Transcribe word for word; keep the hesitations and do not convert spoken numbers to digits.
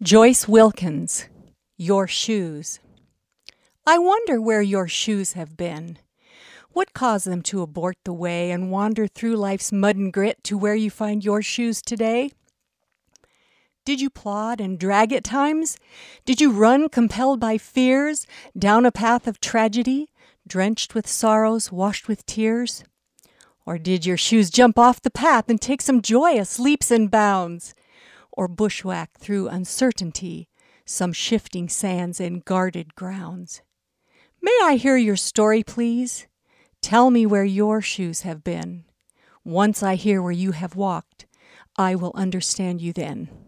Joyce Wilkins, Your Shoes. I wonder where your shoes have been. What caused them to abort the way and wander through life's mud and grit to where you find your shoes today? Did you plod and drag at times? Did you run compelled by fears down a path of tragedy, drenched with sorrows, washed with tears? Or did your shoes jump off the path and take some joyous leaps and bounds? Or bushwhack through uncertainty some shifting sands and guarded grounds? May I hear your story, please? Tell me where your shoes have been. Once I hear where you have walked, I will understand you then.